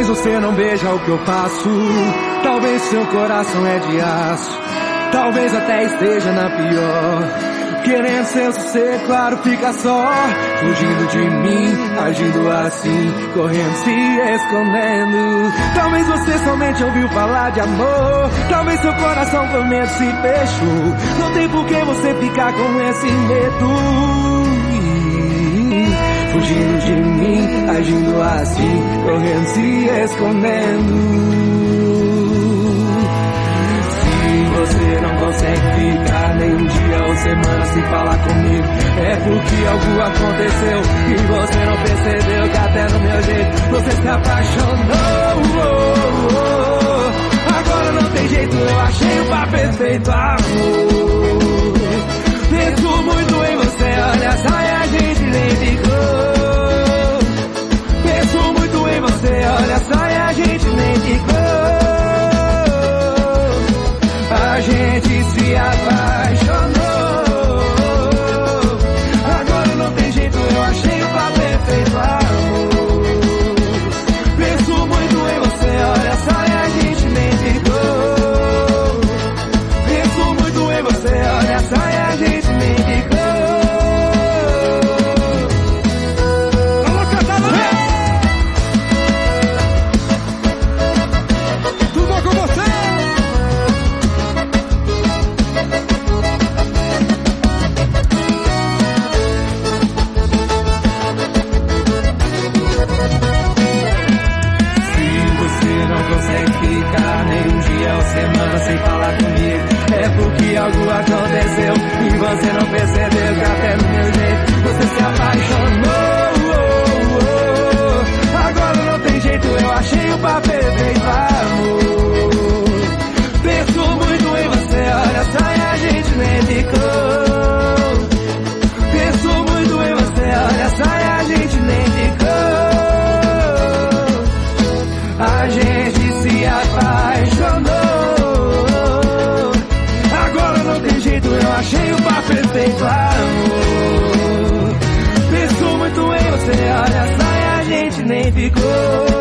Talvez você não veja o que eu faço, talvez seu coração é de aço, talvez até esteja na pior, querendo seu sossego, claro, fica só, fugindo de mim, agindo assim, correndo, se escondendo. Talvez você somente ouviu falar de amor, talvez seu coração por medo se fechou. Não tem por que você ficar com esse medo, fugindo de mim, agindo assim, correndo, se escondendo. Você não consegue ficar nem um dia ou semana sem falar comigo, é porque algo aconteceu e você não percebeu que até no meu jeito você se apaixonou. Agora não tem jeito, eu achei o par perfeito, amor. Penso muito em você, olha só, e a gente nem ficou. Penso muito em você, olha só, e a gente nem ficou. A gente se apaixonou. Agora não tem jeito, eu achei o par perfeito, amor. Penso muito em você, olha só, e a gente nem ficou. Penso muito em você, olha só, e a gente nem ficou. Vamos cantar, tudo bom com você? Semana sem falar comigo, é porque algo aconteceu e você não percebeu que até no meu jeito você se apaixonou. Agora não tem jeito, eu achei o par perfeito, amor. Penso muito em você, olha só, e a gente nem ficou. Penso muito em você, olha só, e a gente nem ficou. A gente se apaixonou. Eu achei o par perfeito, amor. Penso muito em você, olha só, e a gente nem ficou.